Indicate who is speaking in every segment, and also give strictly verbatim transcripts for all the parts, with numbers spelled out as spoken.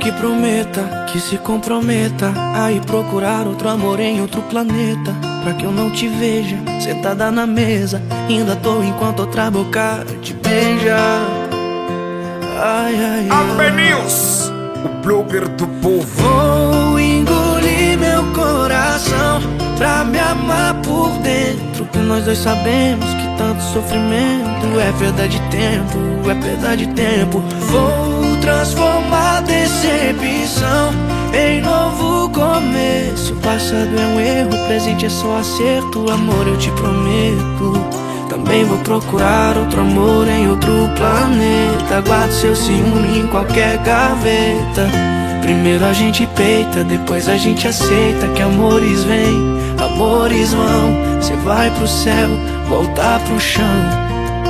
Speaker 1: que prometa, que se comprometa a ir procurar outro amor em outro planeta, pra que eu não te veja sentada na mesa, ainda tô enquanto outra boca te beija. Ai, ai, ai.
Speaker 2: Albenews, o blogger do povo.
Speaker 1: Vou engolir meu coração pra me amar por dentro, que nós dois sabemos que tanto sofrimento é perda de tempo, é perda de tempo. Vou transformar decepção em novo começo. O passado é um erro, o presente é só acerto. Amor, eu te prometo, também vou procurar outro amor em outro planeta. Guardo seu ciúme em qualquer gaveta. Primeiro a gente peita, depois a gente aceita que amores vêm, amores vão. Cê vai pro céu, voltar pro chão.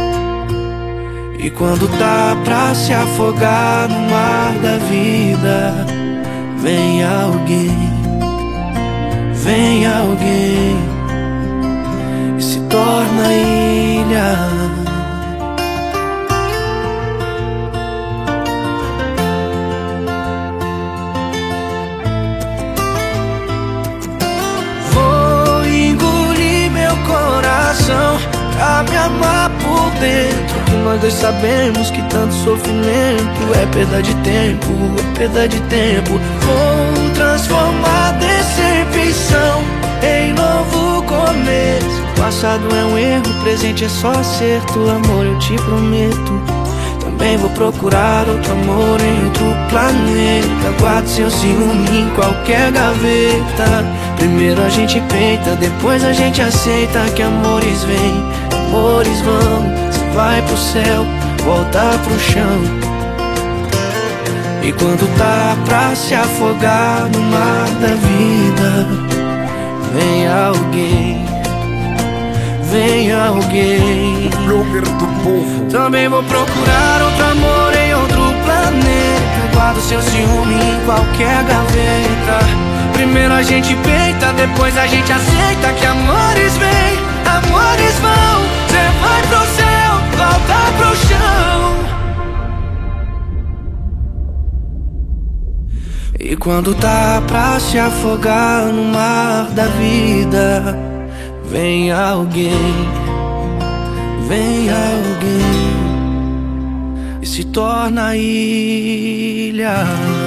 Speaker 1: E quando tá pra se afogar no mar da vida, vem alguém, vem alguém e se torna ilha. Vou engolir meu coração pra me amar por dentro, que nós dois sabemos que tanto sofrimento é perda de tempo, é perda de tempo. Vou transformar decepção em novo começo. O passado é um erro, o presente é só acerto. Amor, eu te prometo, também vou procurar outro amor em outro planeta. Guardo seu ciúme em qualquer gaveta. Primeiro a gente peita, depois a gente aceita que amores vêm, amores vão. Cê vai pro céu, volta pro chão. E quando tá pra se afogar no mar da vida, vem alguém, vem alguém.
Speaker 2: O blogger do povo.
Speaker 1: Também vou procurar outro amor em outro planeta. Guardo seu ciúme em qualquer gaveta. Primeiro a gente peita, depois a gente aceita que amores vêm, amores vão. Cê vai pro céu, volta pro chão. E quando tá pra se afogar no mar da vida, vem alguém, vem alguém e se torna ilha.